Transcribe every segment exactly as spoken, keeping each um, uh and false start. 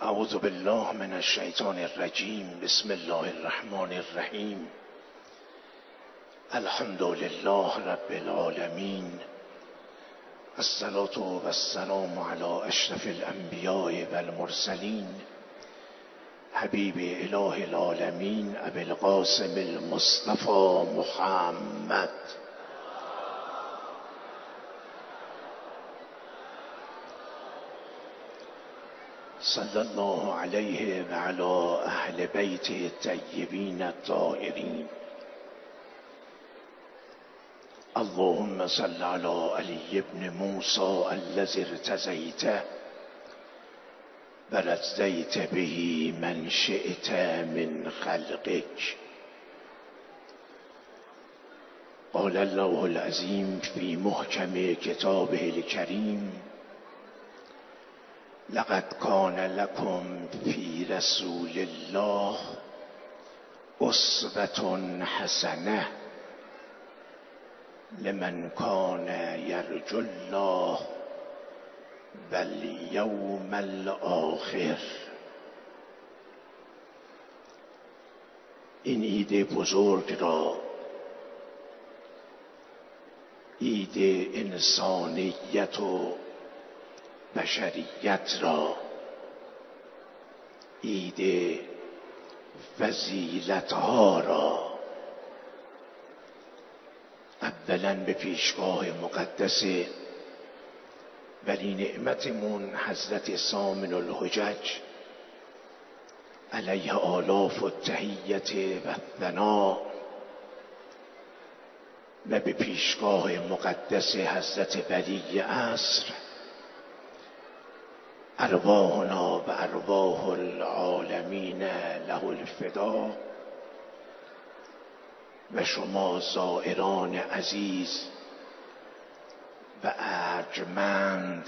اعوذ بالله من الشیطان الرجیم. بسم الله الرحمن الرحیم. الحمد لله رب العالمین. الصلاة و السلام علی اشرف الانبیاء و المرسلین حبیب اله العالمین ابی القاسم المصطفى محمد. صلی الله علیه و علی اهل بیته الطیبین الطاهرین. اللهم صل علی علی ابن موسی الذی ارتضیته و رضیت به من شئت من خلقک. قال الله العظیم فی محکم کتابه الکریم: لقد کان لکم فی رسول الله اسوة حسنة لمن کان یرجو الله و الیوم الآخر. این عید بزرگ را، عید انسانیت و بشریت را، عید فضیلتها را، اولا به پیشگاه مقدس ولی نعمتمون حضرت سامن الحجج علیه آلاف التحیت و الثنا و به پیشگاه مقدس حضرت ولی عصر ارواحنا و ارواح العالمین له الفدا و شما زائران عزیز و ارجمند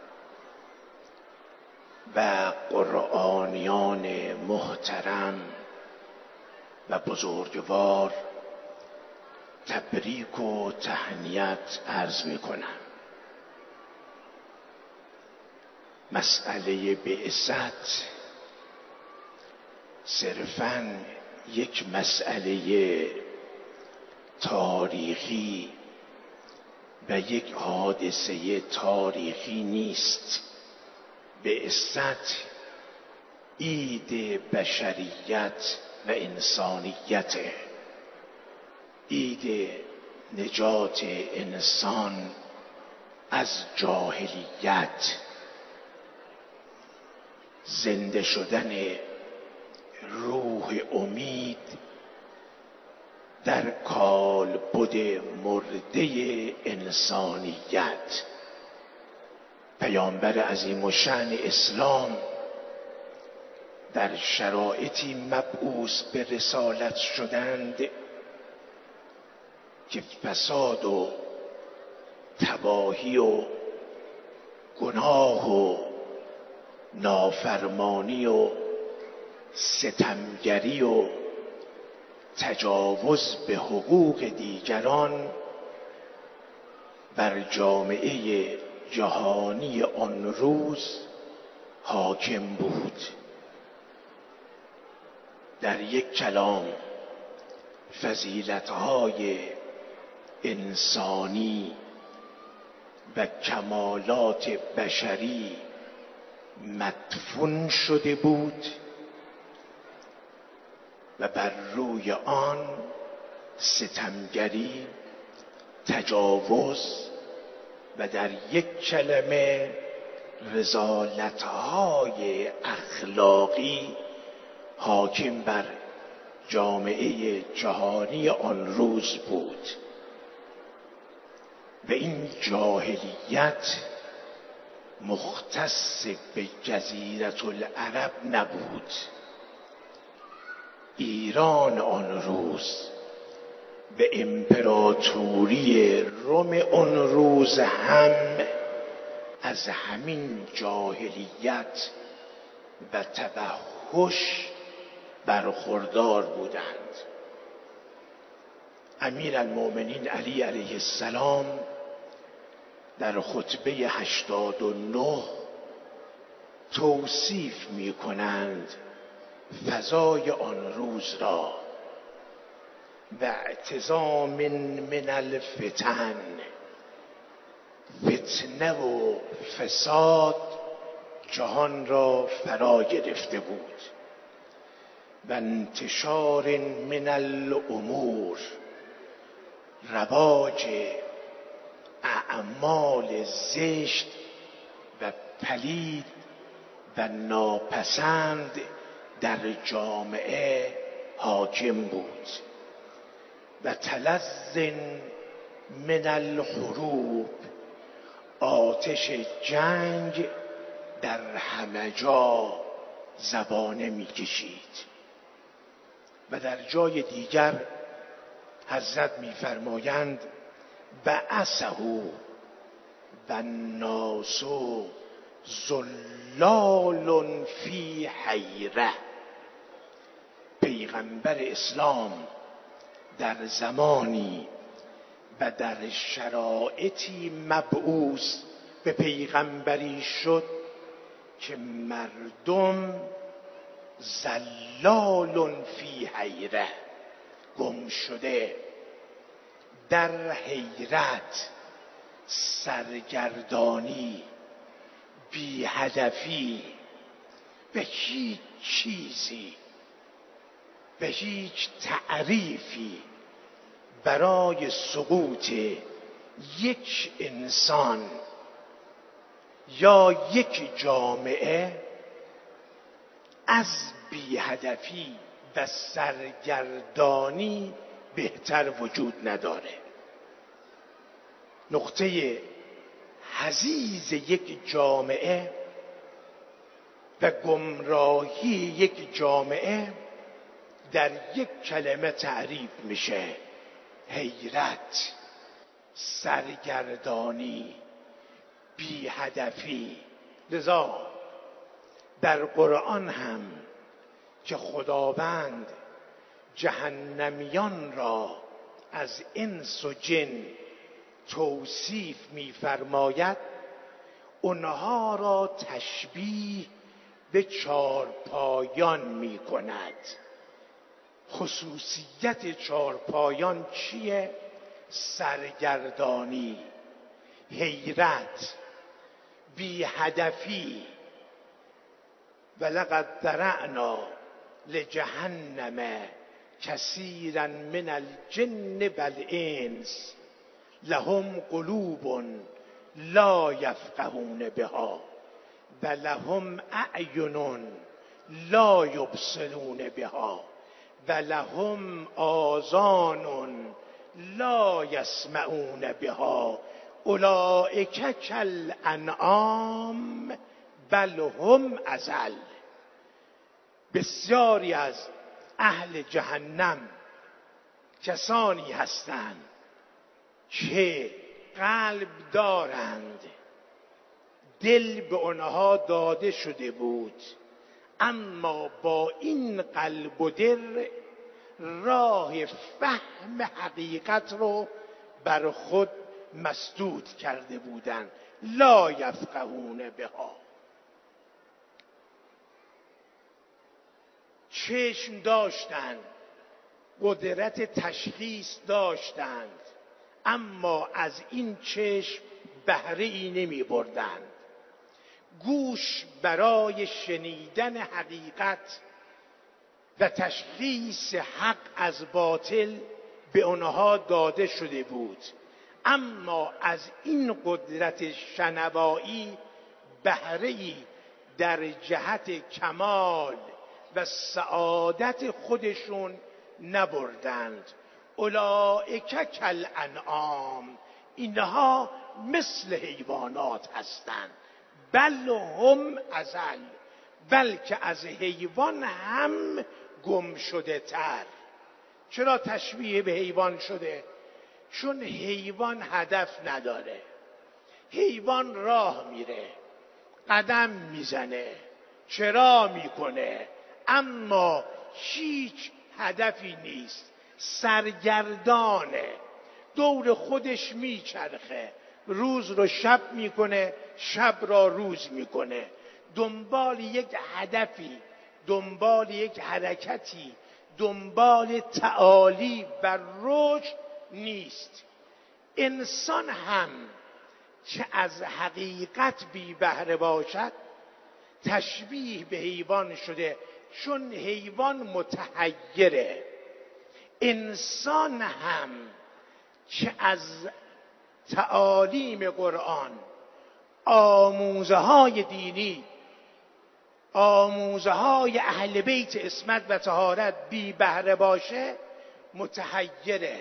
و قرآنیان محترم و بزرگوار تبریک و تهنیت عرض می کنم. مسئله بعثت صرفاً یک مسئله تاریخی و یک حادثه تاریخی نیست. بعثت عید بشریت و انسانیت، عید نجات انسان از جاهلیت، زنده شدن روح امید در کالبد مرده انسانیت. پیامبر عظیم الشأن اسلام در شرایطی مبعوث به رسالت شدند که فساد و تباهی و گناه و نافرمانی و ستمگری و تجاوز به حقوق دیگران بر جامعه جهانی آن روز حاکم بود. در یک کلام فضیلت‌های انسانی و کمالات بشری مدفون شده بود و بر روی آن ستمگری، تجاوز و در یک کلمه رذالت‌های اخلاقی حاکم بر جامعه جهانی آن روز بود. و این جاهلیت مختص به جزیره العرب نبود. ایران آن روز به امپراتوری روم آن روز هم از همین جاهلیت و تبهش برخوردار بودند. امیر المؤمنین علی علیه السلام در خطبه هشتاد و نه توصیف می کنند فضای آن روز را و اعتزام من الفتن، فتنه و فساد جهان را فرا گرفته بود و انتشار من الامور، رواج اعمال زشت و پلید و ناپسند در جامعه حاکم بود و تلظ من الحروب، آتش جنگ در همه جا زبانه می‌کشید. و در جای دیگر حضرت می‌فرمایند بعثه و الناس ضلال فی حیره. پیغمبر اسلام در زمانی و در شرایطی مبعوث به پیغمبری شد که مردم ضلال فی حیره، گم شده، در حیرت، سرگردانی، بی هدفی، به هیچ چیزی، به هیچ تعریفی برای سقوط یک انسان یا یک جامعه از بی هدفی و سرگردانی بهتر وجود نداره. نقطه حضیض یک جامعه و گمراهی یک جامعه در یک کلمه تعریف میشه: حیرت، سرگردانی، بی هدفی. لذا در قرآن هم که خداوند جهنمیان را از انس و جن توصیف می‌فرماید، اونها را تشبیه به چارپایان می‌کند. خصوصیت چارپایان چیه؟ سرگردانی، حیرت، بی هدفی. ولقد ذرأنا لجهنم کثیرا من الجن والانس لهم قلوب لا یفقهون بها و لهم اعین لا یبصرون بها و لهم آذان لا یسمعون بها اولئک کالانعام بل هم اضل. بسیاری از اهل جهنم کسانی هستند که قلب دارند، دل به آنها داده شده بود، اما با این قلب و دل راه فهم حقیقت رو بر خود مسدود کرده بودند. لا یفقهون بها. چشم داشتند، قدرت تشخیص داشتند، اما از این چشم بهره ای نمی بردند. گوش برای شنیدن حقیقت و تشخیص حق از باطل به آنها داده شده بود، اما از این قدرت شنوایی بهره ای در جهت کمال و سعادت خودشون نبردند. اولئک کالانعام، اینها مثل حیوانات هستند. بل هم اضل، بلکه از حیوان هم گم شده تر. چرا تشبیه به حیوان شده؟ چون حیوان هدف نداره. حیوان راه میره، قدم میزنه، چرا میکنه، اما هیچ هدفی نیست. سرگردانه، دور خودش میچرخه، روز رو شب میکنه، شب را روز میکنه. دنبال یک هدفی، دنبال یک حرکتی، دنبال تعالی و رشد نیست. انسان هم که از حقیقت بی بهره باشد تشبیه به حیوان شده، چون حیوان متحیره. انسان هم که از تعالیم قرآن، آموزه های دینی، آموزه های اهل بیت عصمت و طهارت بی بهره باشه، متحیره،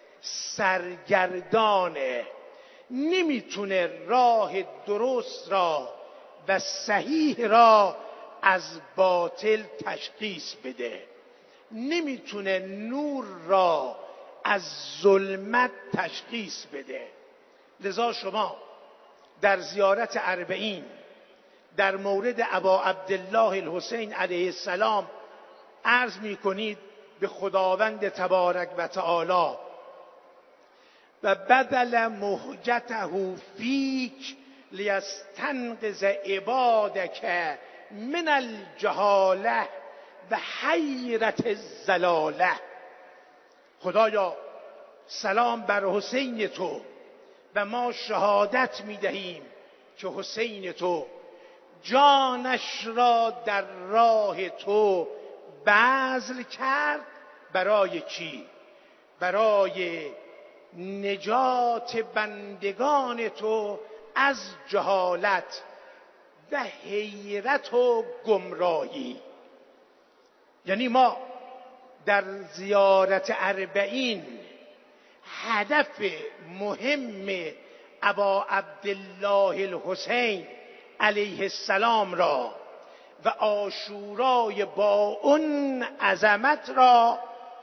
سرگردانه، نمیتونه راه درست را و صحیح را از باطل تشخیص بده، نمیتونه نور را از ظلمت تشخیص بده. لذا شما در زیارت اربعین در مورد ابا عبدالله الحسین علیه السلام عرض می کنید به خداوند تبارک و تعالی و بدل مهجته فیک لیستنقذ عبادک من الجهاله و حیرت الضلاله. خدایا سلام بر حسین تو و ما شهادت می دهیم که حسین تو جانش را در راه تو بذل کرد. برای چی؟ برای نجات بندگان تو از جهالت و حیرت و گمراهی. یعنی ما در زیارت اربعین هدف مهم ابا عبدالله الحسین علیه السلام را و عاشورای با اون عظمت را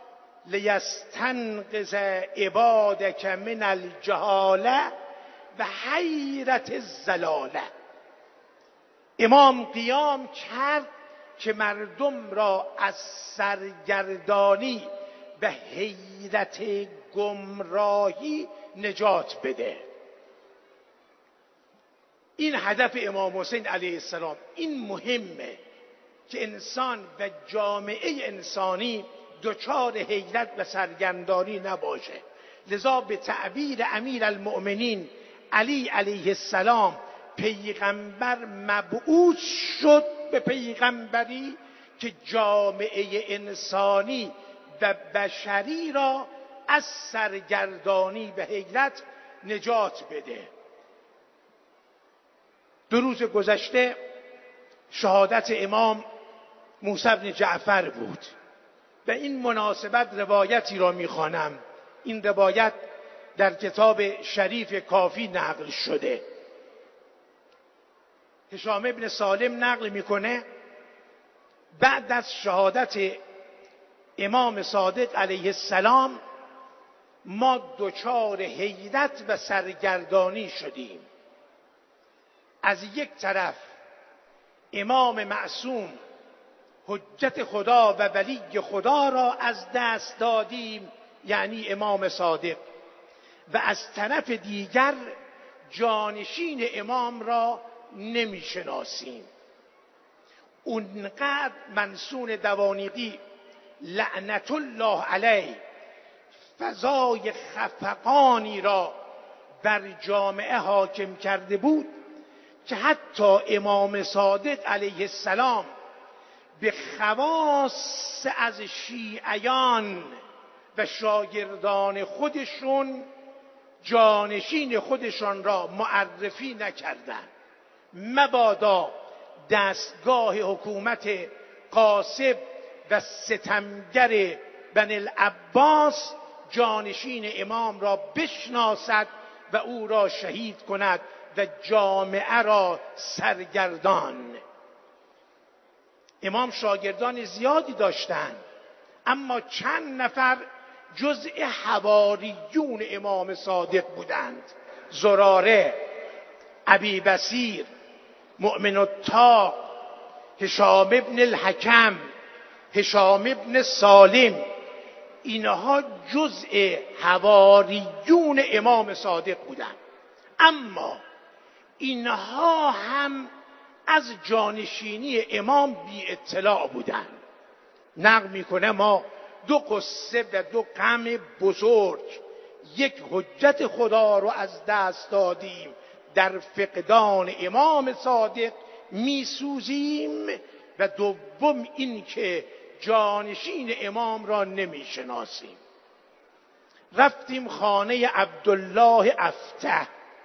لیستنقذ عبادک من الجهاله و حیرت الضلاله. امام قیام کرد که مردم را از سرگردانی و حیرت گمراهی نجات بده. این هدف امام حسین علیه السلام. این مهمه که انسان و جامعه انسانی دچار حیرت و سرگردانی نباشه. لذا به تعبیر امیر المؤمنین علی علیه السلام پیغمبر مبعوث شد به پیغمبری که جامعه انسانی و بشری را از سرگردانی و حیرت نجات بده. دو روز گذشته شهادت امام موسی بن جعفر بود. به این مناسبت روایتی را میخوانم. این روایت در کتاب شریف کافی نقل شده. هشام ابن سالم نقل میکنه بعد از شهادت امام صادق علیه السلام ما دچار حیرت و سرگردانی شدیم. از یک طرف امام معصوم حجت خدا و ولی خدا را از دست دادیم، یعنی امام صادق، و از طرف دیگر جانشین امام را نمیشناسیم. اونقدر منصور دوانیقی لعنت الله علیه فضای خفقانی را بر جامعه حاکم کرده بود که حتی امام صادق علیه السلام به خواص از شیعیان و شاگردان خودشون جانشین خودشان را معرفی نکردند. مبادا دستگاه حکومت غاصب و ستمگر بنی العباس جانشین امام را بشناسد و او را شهید کند و جامعه را سرگردان. امام شاگردان زیادی داشتند، اما چند نفر جزء حواریون امام صادق بودند: زراره، ابی بصیر، مؤمن الطاق، هشام ابن الحکم، هشام ابن سالم. اینها جزء حواریون امام صادق بودند، اما اینها هم از جانشینی امام بی اطلاع بودند. نقل میکنه ما دو قصه و دو غم بزرگ، یک حجت خدا رو از دست دادیم در فقدان امام صادق میسوزیم، و دوم این که جانشین امام را نمیشناسیم. رفتیم خانه عبدالله افته،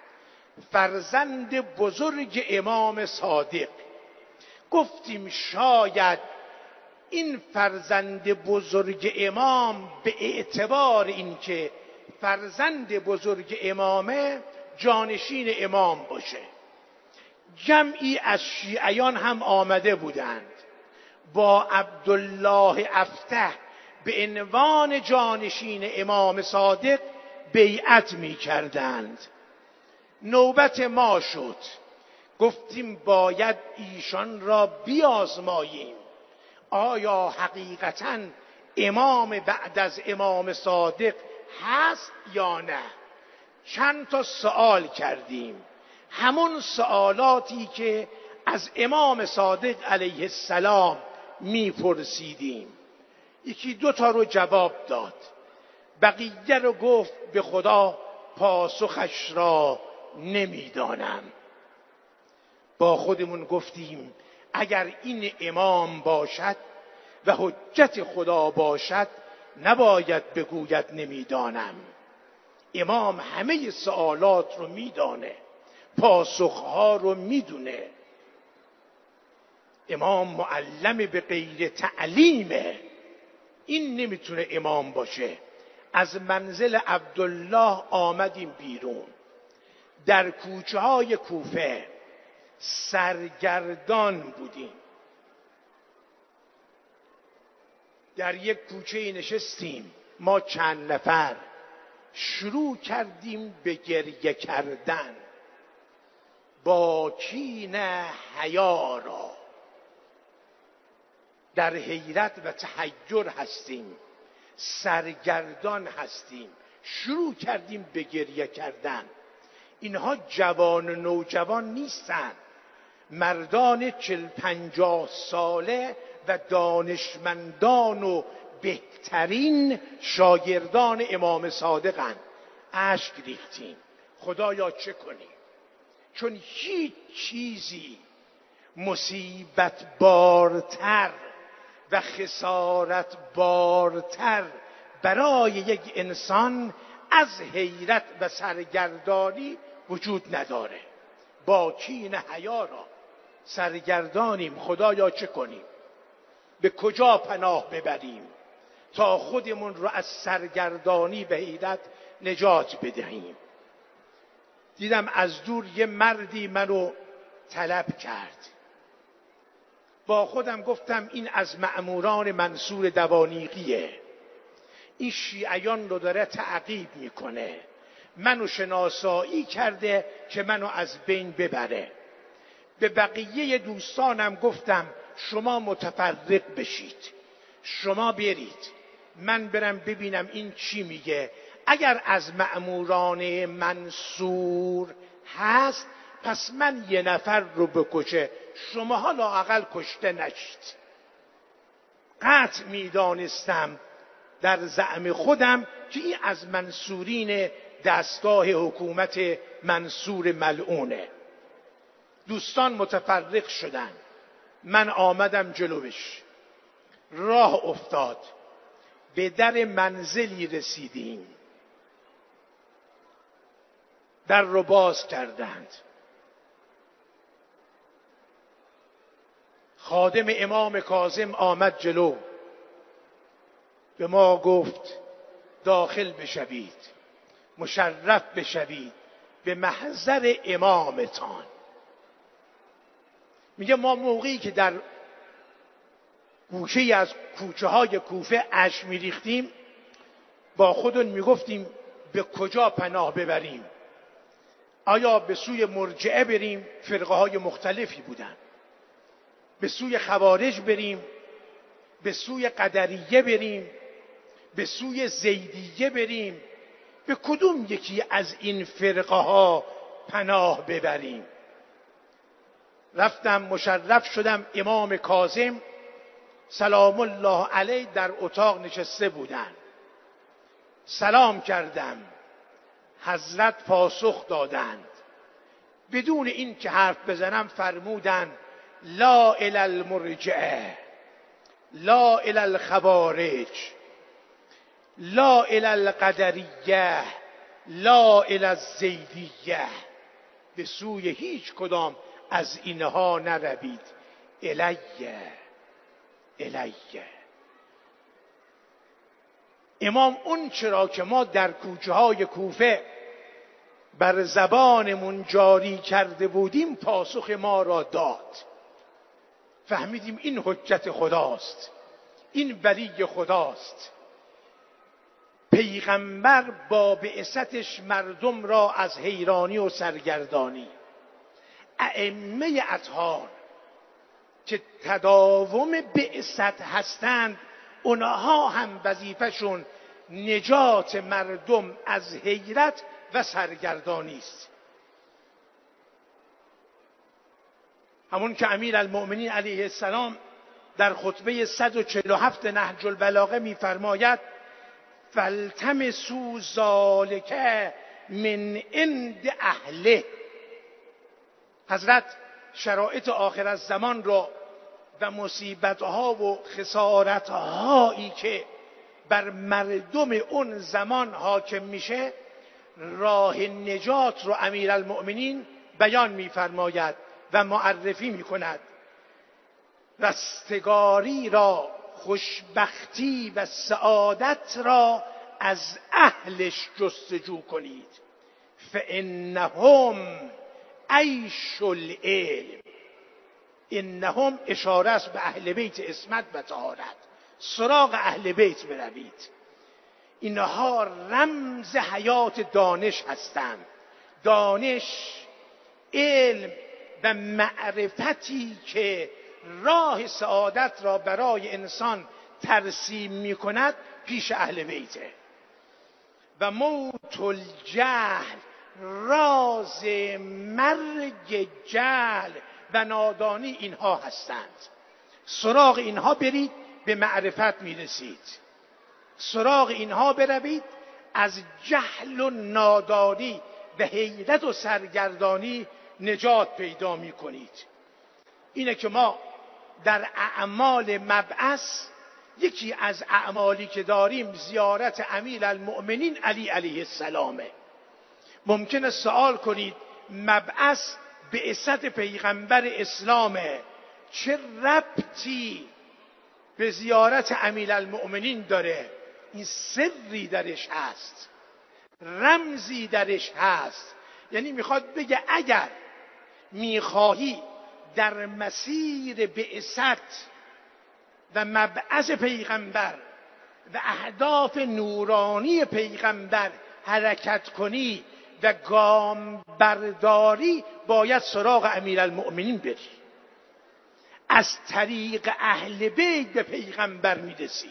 فرزند بزرگ امام صادق. گفتیم شاید این فرزند بزرگ امام به اعتبار اینکه فرزند بزرگ امامه جانشین امام باشه. جمعی از شیعیان هم آمده بودند، با عبدالله افته به عنوان جانشین امام صادق بیعت می کردند. نوبت ما شد، گفتیم باید ایشان را بیازماییم، آیا حقیقتاً امام بعد از امام صادق هست یا نه. چند تا سوال کردیم، همون سوالاتی که از امام صادق علیه السلام میپرسیدیم. یکی دو تا رو جواب داد، بقیه رو گفت به خدا پاسخش را نمیدانم. با خودمون گفتیم اگر این امام باشد و حجت خدا باشد نباید بگوید نمیدانم. امام همه سوالات رو میدانه، پاسخها رو میدونه. امام معلم به غیر تعلیمه، این نمیتونه امام باشه. از منزل عبدالله آمدیم بیرون، در کوچه های کوفه سرگردان بودیم. در یک کوچه نشستیم ما چند نفر، شروع کردیم به گریه کردن با کین حیا را. در حیرت و تحیر هستیم، سرگردان هستیم، شروع کردیم به گریه کردن. اینها جوان و نوجوان نیستن، مردان چل پنجاه ساله و دانشمندان و بهترین شاگردان امام صادقن. اشک ریختیم، خدایا چه کنیم؟ چون هیچ چیزی مصیبت بارتر و خسارت بارتر برای یک انسان از حیرت و سرگردانی وجود نداره. با کین حیا را سرگردانیم، خدایا چه کنیم؟ به کجا پناه ببریم تا خودمون رو از سرگردانی به حیرت نجات بدهیم؟ دیدم از دور یه مردی منو طلب کرد. با خودم گفتم این از مأموران منصور دوانیقیه، این شیعیان رو داره تعقیب میکنه، منو شناسایی کرده که منو از بین ببره. به بقیه دوستانم گفتم شما متفرق بشید، شما برید، من برم ببینم این چی میگه. اگر از مأموران منصور هست پس من یه نفر رو بکشه، شماها لااقل کشته نشید. قطع میدانستم در زعم خودم که این از منصورین دستگاه حکومت منصور ملعونه. دوستان متفرق شدن، من آمدم جلوش، راه افتاد، به در منزلی رسیدیم، در رو باز کردند. خادم امام کاظم آمد جلو، به ما گفت داخل بشوید، مشرف بشوید به محضر امامتان. میگه ما موقعی که در گوشه از کوچه های کوفه اشک میریختیم با خودمون میگفتیم به کجا پناه ببریم؟ آیا به سوی مرجعه بریم؟ فرقه های مختلفی بودن. به سوی خوارج بریم؟ به سوی قدریه بریم؟ به سوی زیدیه بریم؟ به کدوم یکی از این فرقه ها پناه ببریم؟ رفتم مشرف شدم. امام کاظم سلام الله علیه در اتاق نشسته بودن. سلام کردم، حضرت پاسخ دادند. بدون این که حرف بزنم فرمودند لا الی المرجعه، لا الی الخوارج، لا الی القدریه، لا الی الزیدیه. به سوی هیچ کدام از اینها نروید. الیه الیه. امام اون چرا که ما در کوچه های کوفه بر زبانمون جاری کرده بودیم پاسخ ما را داد. فهمیدیم این حجت خداست، این ولی خداست. پیغمبر با بعثتش مردم را از حیرانی و سرگردانی، ائمه اطهار که تداوم بعثت هستند اونها هم وظیفهشون نجات مردم از حیرت و سرگردانی است. همون که امیر المؤمنین علیه السلام در خطبه صد و چهل و هفت نهج البلاغه می‌فرماید فالتمسوا ذلک من عند اهله. حضرت شرایط آخر الزمان را و مصیبت‌ها و خسارت‌هایی که بر مردم اون زمان حاکم میشه، راه نجات رو امیرالمؤمنین بیان می‌فرماید و معرفی می‌کند. رستگاری را، خوشبختی و سعادت را از اهلش جستجو کنید. فانهم عیش العلم. انهم اشاره است به اهل بیت عصمت و طهارت. سراغ اهل بیت بروید. اینها رمز حیات دانش هستند. دانش، علم و معرفتی که راه سعادت را برای انسان ترسیم می کند پیش اهل بیته. و موت الجهل، راز مرگ جهل و نادانی اینها هستند. سراغ اینها برید به معرفت می رسید. سراغ اینها بروید از جهل و نادانی و حیرت و سرگردانی نجات پیدا می کنید. اینه که ما در اعمال مبعث یکی از اعمالی که داریم زیارت امیرالمؤمنین علی علیه السلامه. ممکنه سوال کنید مبعث بعثت پیغمبر اسلامه، چه ربطی به زیارت امیرالمؤمنین داره؟ این سری درش هست، رمزی درش هست. یعنی میخواد بگه اگر میخواهی در مسیر بعثت و مبعث پیغمبر و اهداف نورانی پیغمبر حرکت کنی و گام برداری، باید سراغ امیرالمؤمنین بری. از طریق اهل بیت به پیغمبر میرسی.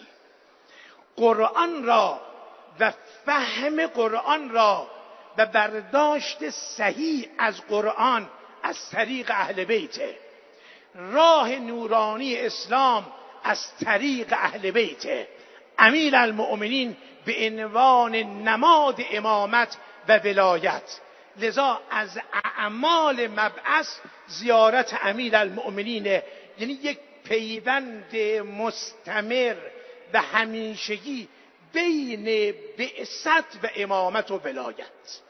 قرآن را و فهم قرآن را و برداشت صحیح از قرآن از طریق اهل بیته. راه نورانی اسلام از طریق اهل بیته. امیرالمؤمنین به عنوان نماد امامت و ولایت. لذا از اعمال مبعث زیارت امیرالمؤمنینه، یعنی یک پیوند مستمر و همیشگی بین بعثت و امامت و ولایت.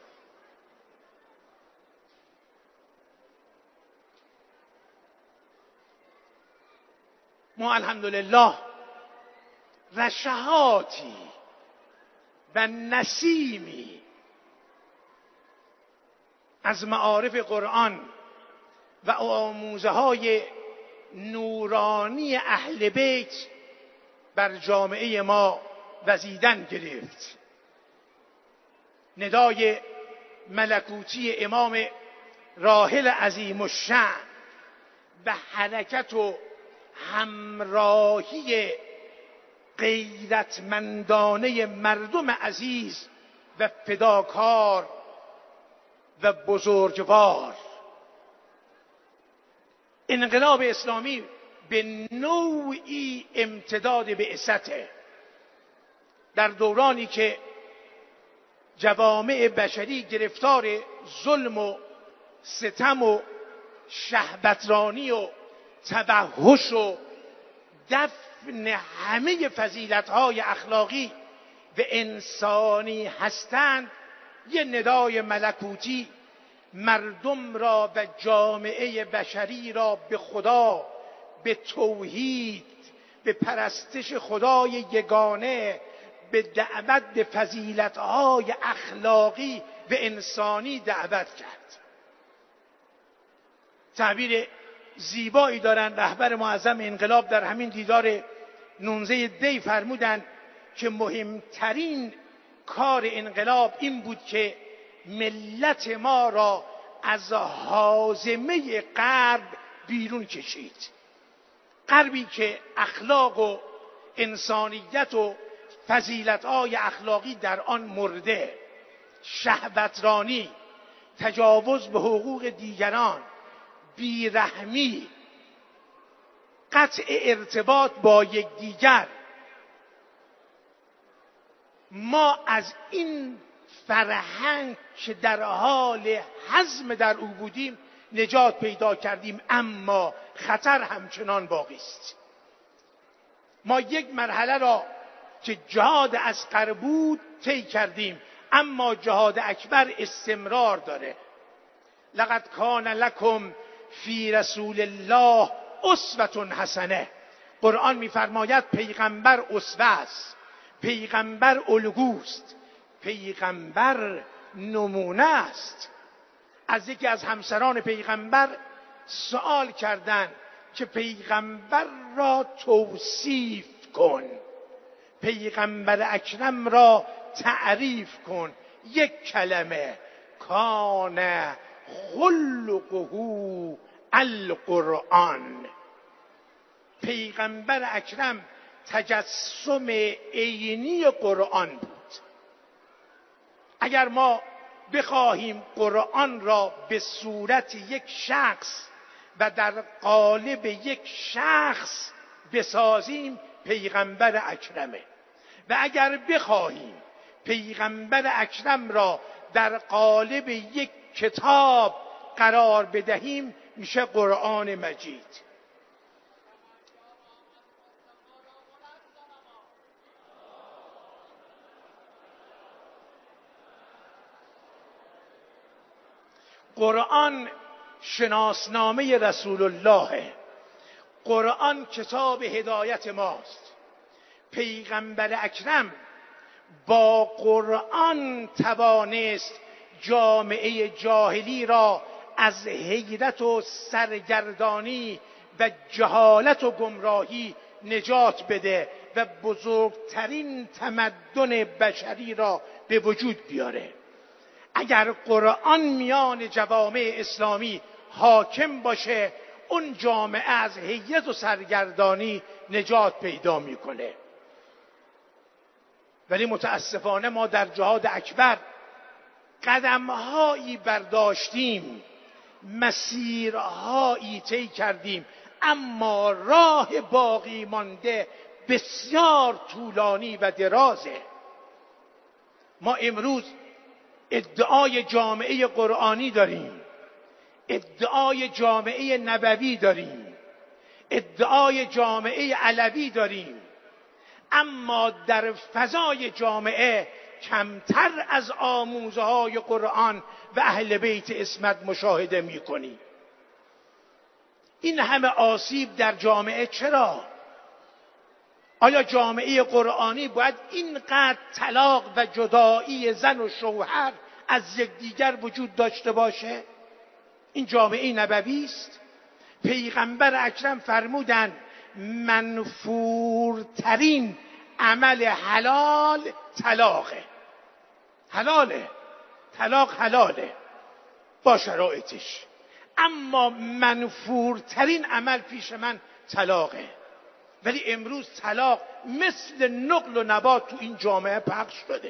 ما الحمدلله رشحاتی و نسیمی از معارف قرآن و آموزه های نورانی اهل بیت بر جامعه ما وزیدن گرفت. ندای ملکوتی امام راحل عظیم الشأن و حرکت و همراهی غیرتمندانه مردم عزیز و فداکار و بزرگوار انقلاب اسلامی به نوعی امتداد بعثته. در دورانی که جوامع بشری گرفتار ظلم و ستم و شهوترانی و تبهش و دفن همه فضیلت‌های اخلاقی و انسانی هستند، یه ندای ملکوتی مردم را و جامعه بشری را به خدا، به توحید، به پرستش خدای یگانه، به دعوت به فضیلت‌های اخلاقی و انسانی دعوت کرد. تعبیر زیبایی دارن رهبر معظم انقلاب در همین دیدار نوزده دی فرمودند که مهمترین کار انقلاب این بود که ملت ما را از هاضمه غرب بیرون کشید. غربی که اخلاق و انسانیت و فضیلت‌های اخلاقی در آن مرده، شهوترانی، تجاوز به حقوق دیگران، بیرحمی، قطع ارتباط با یکدیگر. ما از این فرهنگ که در حال هضم در او بودیم نجات پیدا کردیم، اما خطر همچنان باقی است. ما یک مرحله را که جهاد اصغر بود طی کردیم، اما جهاد اکبر استمرار داره. لقد کان لکم فی رسول الله اسوة حسنه. قرآن میفرماید پیغمبر اسوه است، پیغمبر الگوست، پیغمبر نمونه است. از یکی از همسران پیغمبر سوال کردند که پیغمبر را توصیف کن، پیغمبر اکرم را تعریف کن. یک کلمه، کان خلقه القرآن. پیغمبر اکرم تجسم عینی قرآن بود. اگر ما بخواهیم قرآن را به صورت یک شخص و در قالب یک شخص بسازیم، پیغمبر اکرمه. و اگر بخواهیم پیغمبر اکرم را در قالب یک کتاب قرار بدهیم، میشه قرآن مجید. قرآن شناسنامه رسول الله، قرآن کتاب هدایت ماست. پیغمبر اکرم با قرآن توانست جامعه جاهلی را از حیرت و سرگردانی و جهالت و گمراهی نجات بده و بزرگترین تمدن بشری را به وجود بیاره. اگر قرآن میان جوامع اسلامی حاکم باشه، اون جامعه از حیرت و سرگردانی نجات پیدا میکنه. ولی متاسفانه ما در جهاد اکبر قدمهایی برداشتیم، مسیرهایی طی کردیم، اما راه باقی مانده بسیار طولانی و درازه. ما امروز ادعای جامعه قرآنی داریم، ادعای جامعه نبوی داریم، ادعای جامعه علوی داریم، اما در فضای جامعه کمتر از آموزه های قرآن و اهل بیت عصمت مشاهده می کنیم. این همه آسیب در جامعه چرا؟ آیا جامعه قرآنی باید اینقدر طلاق و جدایی زن و شوهر از یکدیگر وجود داشته باشه؟ این جامعه نبوی است. پیغمبر اکرم فرمودند منفورترین عمل حلال طلاقه. حلاله، طلاق حلاله با شرایطش، اما منفورترین عمل پیش من طلاقه. ولی امروز طلاق مثل نقل و نبات تو این جامعه پخش شده.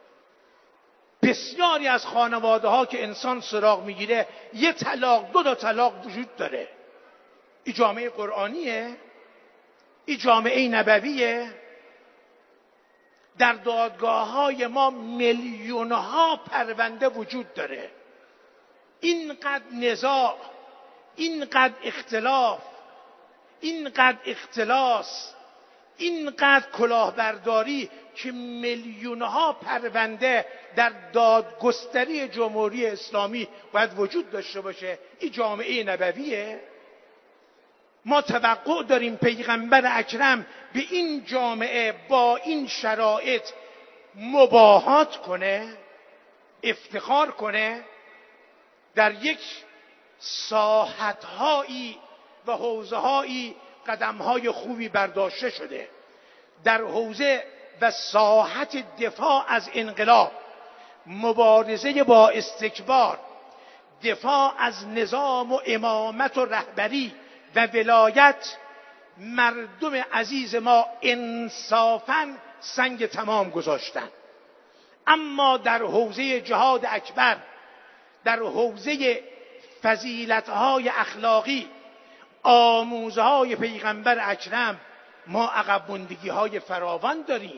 بسیاری از خانواده ها که انسان سراغ میگیره یه طلاق، دو تا طلاق وجود داره. این جامعه قرآنیه؟ این جامعه نبویه؟ در دادگاه های ما میلیون ها پرونده وجود داره. اینقدر نزاع، اینقدر اختلاف، اینقدر اختلاس، اینقدر کلاهبرداری که میلیون ها پرونده در دادگستری جمهوری اسلامی باید وجود داشته باشه. این جامعه نبویه؟ ما توقع داریم پیغمبر اکرم به این جامعه با این شرایط مباهات کنه، افتخار کنه؟ در یک ساحت‌هایی و حوزه‌هایی قدم‌های خوبی برداشته شده. در حوزه و ساحت دفاع از انقلاب، مبارزه با استکبار، دفاع از نظام و امامت و رهبری و ولایت، مردم عزیز ما انصافاً سنگ تمام گذاشتن. اما در حوزه جهاد اکبر، در حوزه فضیلت‌های اخلاقی، آموزهای پیغمبر اکرم، ما عقب ماندگی‌های فراوان داریم.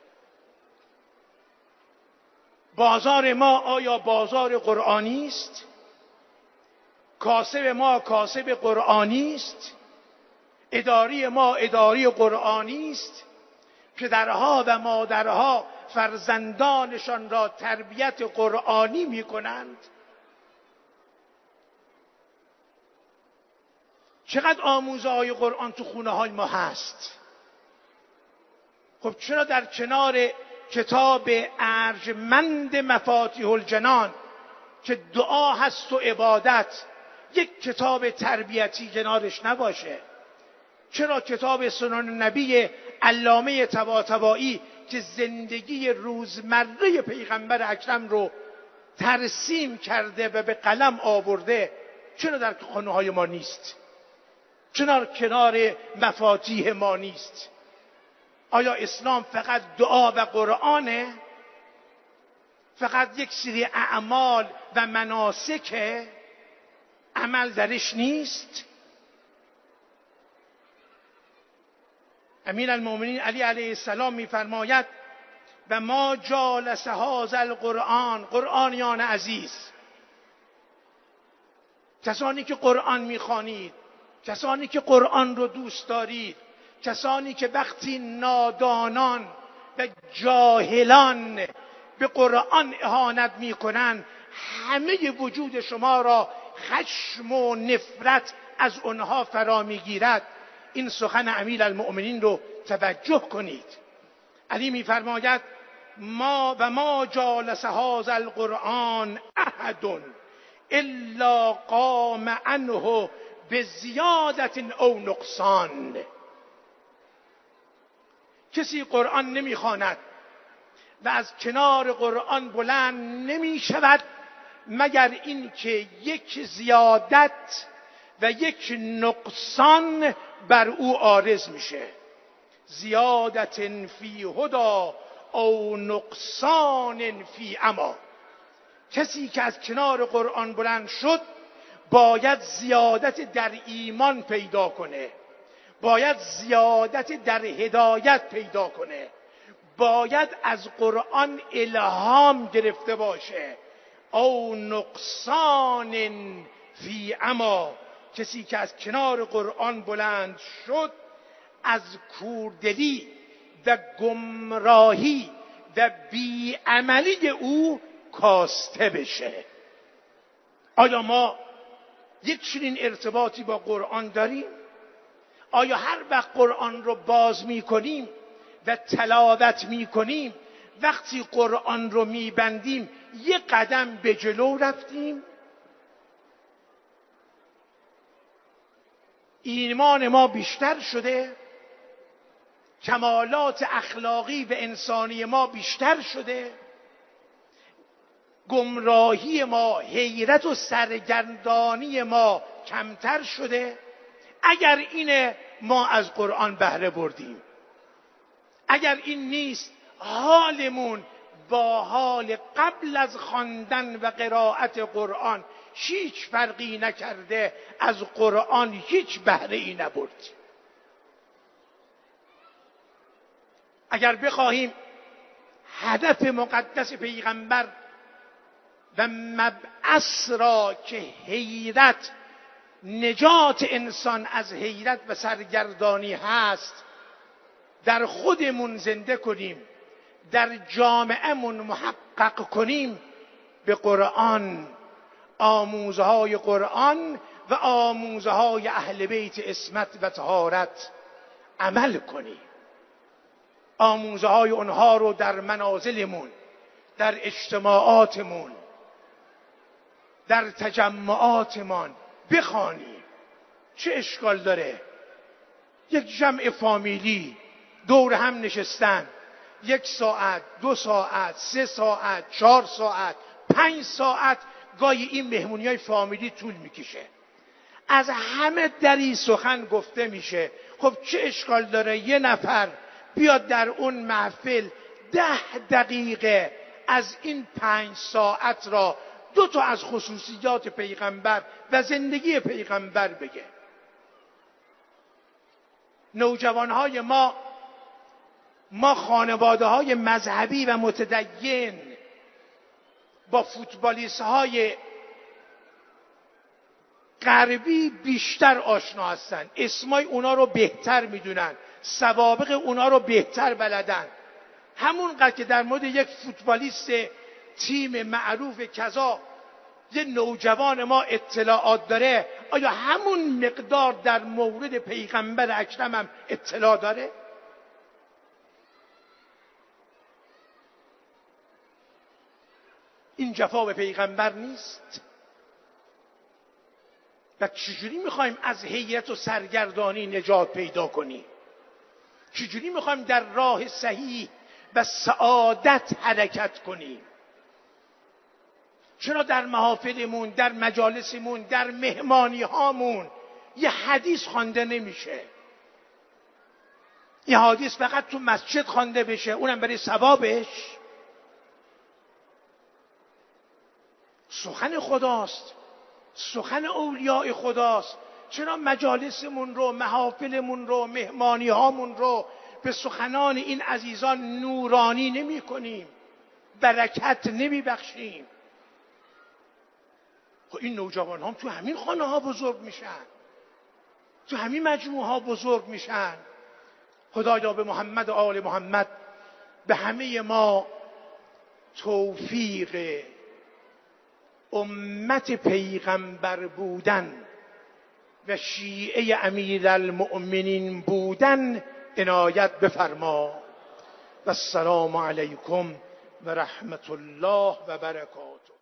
بازار ما آیا بازار قرآنی است؟ کاسب ما کاسب قرآنی است؟ اداری ما اداری قرآنی است؟ پدرها و مادرها فرزندانشان را تربیت قرآنی می‌کنند؟ چقدر آموزه‌های قرآن تو خونه‌های ما هست؟ خب چرا در کنار کتاب ارجمند مفاتیح الجنان که دعا هست و عبادت، یک کتاب تربیتی کنارش نباشه؟ چرا کتاب سنن نبی علامه طباطبایی که زندگی روزمره پیغمبر اکرم رو ترسیم کرده و به قلم آورده، چرا در خانه‌های ما نیست؟ چرا کنار مفاتیح ما نیست؟ آیا اسلام فقط دعا و قرآنه؟ فقط یک سری اعمال و مناسک، عمل درش نیست؟ امیر المؤمنین علی علیه السلام میفرماید و ما جالس هذا القرآن، قرآنیان عزیز، کسانی که قرآن میخوانید، کسانی که قرآن رو دوست دارید، کسانی که وقتی نادانان و جاهلان به قرآن اهانت میکنن، همه وجود شما را خشم و نفرت از اونها فرا میگیرد. این سخن امیر المؤمنین رو توجه کنید. علی میفرماید ما و ما جالس هذا القرآن احد الا قام عنه بزیادت او نقصان. کسی قرآن نمیخواند و از کنار قرآن بلند نمی شود مگر اینکه یک زیادت و یک نقصان بر او عارض میشه. زیادت فی هدا او نقصان فی عما. کسی که از کنار قرآن بلند شد باید زیادت در ایمان پیدا کنه، باید زیادت در هدایت پیدا کنه، باید از قرآن الهام گرفته باشه. او نقصان فی عما. کسی که از کنار قرآن بلند شد از کوردلی و گمراهی و بیعملی او کاسته بشه. آیا ما یک چنین ارتباطی با قرآن داریم؟ آیا هر وقت قرآن رو باز می کنیم و تلاوت می کنیم، وقتی قرآن رو می بندیم یک قدم به جلو رفتیم؟ ایمان ما بیشتر شده؟ کمالات اخلاقی و انسانی ما بیشتر شده؟ گمراهی ما، حیرت و سرگردانی ما کمتر شده؟ اگر اینه ما از قرآن بهره بردیم. اگر این نیست حالمون با حال قبل از خواندن و قرائت قرآن هیچ فرقی نکرده، از قرآن هیچ بهره ای نبردیم. اگر بخواهیم هدف مقدس پیغمبر و مبعث را که حیرت، نجات انسان از حیرت و سرگردانی هست، در خودمون زنده کنیم، در جامعهمون محقق کنیم، به قرآن، آموزهای قرآن و آموزهای اهل بیت عصمت و طهارت عمل کنیم. آموزهای اونها رو در منازلمون، در اجتماعاتمون، در تجمعاتمان بخوانیم. چه اشکال داره یک جمع فامیلی دور هم نشستن، یک ساعت، دو ساعت، سه ساعت، چهار ساعت، پنج ساعت گاهی این مهمونی های فامیلی طول میکشه، از همه دری سخن گفته میشه. خب چه اشکال داره یه نفر بیاد در اون محفل ده دقیقه از این پنج ساعت را دو تا از خصوصیات پیغمبر و زندگی پیغمبر بگه؟ نوجوانهای ما ما خانواده های مذهبی و متدین با فوتبالیست های غربی بیشتر آشنا هستن، اسمای اونا رو بهتر میدونن، سوابق اونا رو بهتر بلدن. همونقدر که در مورد یک فوتبالیست تیم معروف کذا یه نوجوان ما اطلاعات داره، آیا همون مقدار در مورد پیغمبر اکرم هم اطلاع داره؟ این جفا به پیغمبر نیست؟ و چجوری میخوایم از حیرت و سرگردانی نجات پیدا کنیم؟ چجوری میخوایم در راه صحیح و سعادت حرکت کنیم؟ چرا در محافلمون، در مجالسمون، در مهمانی هامون یه حدیث خوانده نمیشه؟ یه حدیث فقط تو مسجد خوانده بشه، اونم برای ثوابش. سخن خداست، سخن اولیاء خداست. چرا مجالسمون رو، محافلمون رو، مهمانی هامون رو به سخنان این عزیزان نورانی نمی کنیم، برکت نمی بخشیم؟ خب این نوجوان هم تو همین خانه ها بزرگ میشن، تو همین مجموعه ها بزرگ میشن. خدایا به محمد و آل محمد به همه ما توفیق امت پیغمبر بودن و شیعه امیرالمؤمنین بودن عنایت بفرما. و السلام علیکم و رحمت الله و برکاته.